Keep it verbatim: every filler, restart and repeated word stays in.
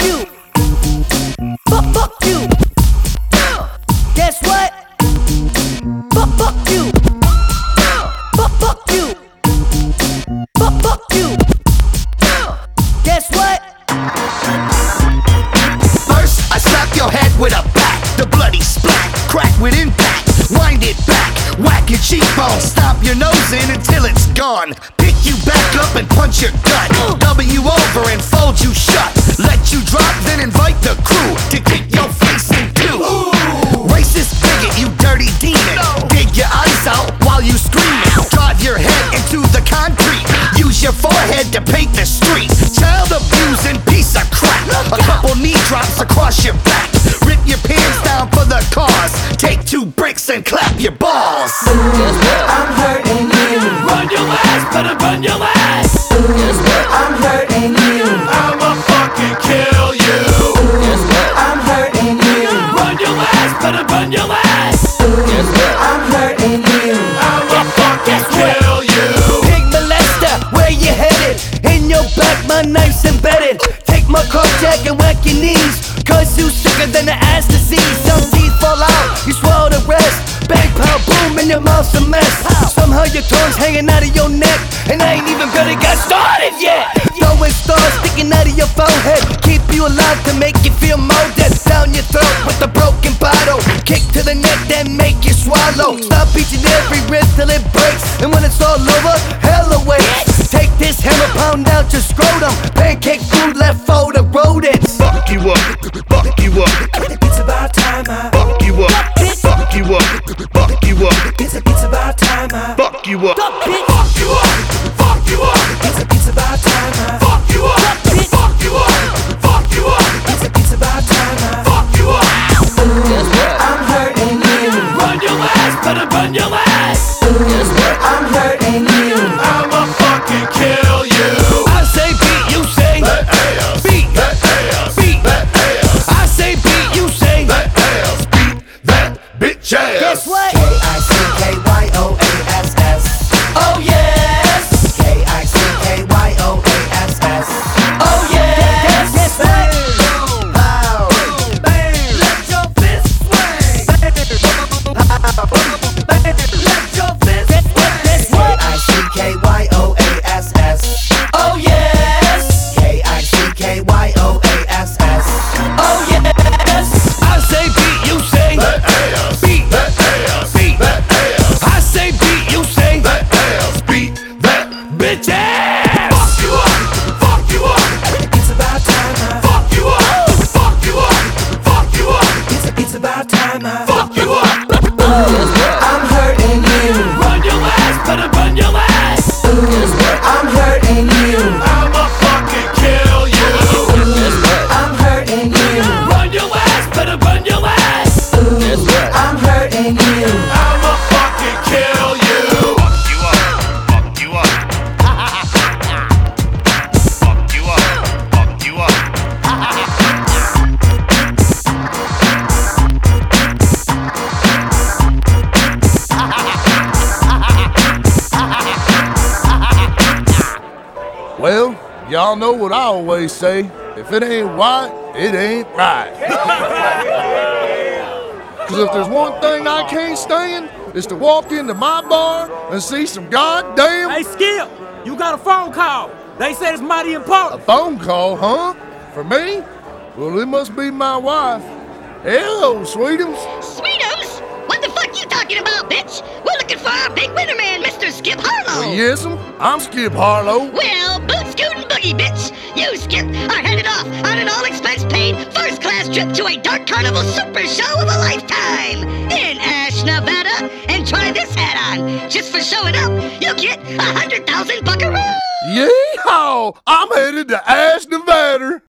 you. Fuck, fuck you. Guess what? Fuck, fuck you. Fuck, fuck you. Fuck, fuck you. Guess what? First, I slap your head with a bat, the bloody splat, crack with impact, wind it back, whack your cheekbone, stomp your nose in until it's gone, pick you back up and punch your gut, double you over and fold you shut, let you drop, then invite the crew to kick your face in two. Racist bigot, you dirty demon, dig your eyes out while you scream, drive your head into the concrete, use your forehead to paint the street, child abusing piece of crap, a couple knee drops across your back, rip your pants down for the cause, take two bricks and clap your balls. I'm hurting you. Run your ass, better run your ass. I'm hurting you. I'ma fucking kill you. I'm hurting you. Run your ass, better run your ass. I'm hurting you. I'ma fucking kill you. Pig molester, where you headed? In your back, my knife's embedded. Take my coat jack and whack your knees, cause you sicker than the ass disease. Some teeth fall out, you swallow the rest. Bang, pow, boom, and your mouth's a mess. Somehow your tongue's hanging out of your neck, and I ain't even gonna get started yet. Throwing stars sticking out of your forehead, keep you alive to make you feel molded. Down your throat with a broken bottle, kick to the neck, then make you swallow. Stop each and every rib till it breaks, and when it's all over, hell awaits. Take this hammer, pound out your scrotum, pancake food left for the rodents. Fuck you up, fuck you up, It's about time I. fuck you up, fuck you up, fuck you up, It's, it's about time I. fuck you up. Fuck you up, fuck you up, It's, it's about time I. fuck you up, fuck you up, fuck you up, It's, it's about time I. fuck you up. I'm hurting you. Run your ass, better run your ass. I'm hurting you. I'ma fucking kill you. I say beat, you say That ass, beat, that ass, beat. that ass, I say beat, you say that ass, beat that bitch ass. guess what? K I C K Y O A S S. Oh yes, K I C K Y O A S S. oh yes, guess what? Pow. Let your fist swing. Let your fist swing. Guess K what? I C K Y O A S S. Oh yes, K I C K Y O A S S. oh yes. I say beat, you say That ass, beat, that ass, beat. that ass, I say beat, you say that ass, beat that bitch ass. Fuck you up, fuck you up, It's about time I. fuck you up, fuck you up, fuck you up, It's, it's about time I. fuck you up. I'm hurting you. Run your ass, better run your ass. I'm hurting you. I'ma fucking kill you. I'm hurting you. Run your ass, better run your ass. I'm hurting you. I'ma fucking kill you. Fuck you up, fuck you up. Fuck you up, fuck you up. Well, y'all know what I always say. If it ain't white, it ain't right. Cause if there's one thing I can't stand, it's to walk into my bar and see some goddamn Hey, Skip, you got a phone call. They said it's mighty a important. phone call, huh? For me? Well, it must be my wife. Hello, sweetums. Sweetums? What the fuck you talking about, bitch? We're looking for our big winner man, Mister Skip Harlow. Yes'm, I'm Skip Harlow. Well, boot scootin' boogie, bitch. You, Skip, are headed off on an all-expense-paid, first-class trip to a Dark Carnival super show of a lifetime in Ash, Nevada. And try this hat on. Just for showing up, you'll get a hundred thousand buckaroos. Yeehaw! I'm headed to Ash, Nevada.